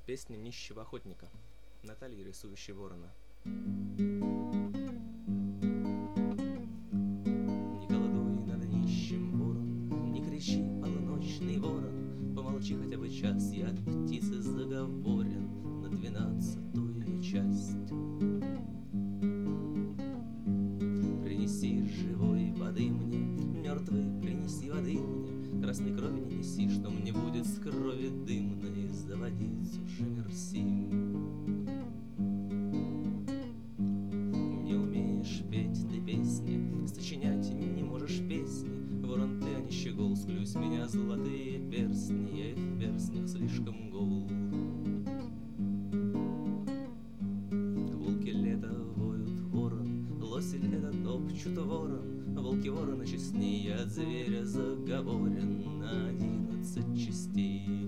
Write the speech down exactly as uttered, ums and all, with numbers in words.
Песня нищего охотника Натальи, рисующей ворона. Не колдуй над нищим, ворон, не кричи, полуночный ворон, помолчи хотя бы час, я от птицы заговорен на двенадцатую часть. Принеси живой воды мне, мертвый, принеси воды мне, красной крови не неси, что мне будет с крови дымной заводить уже мерси. Не умеешь петь ты песни, сочинять не можешь песни, ворон ты, а не щегол, склюсь меня золотые перстни, я и в перстнях слишком гол. Волки лето воют ворон, лосель этот топчут ворон, волки ворона честнее, от зверя заговорен на одиннадцать частей.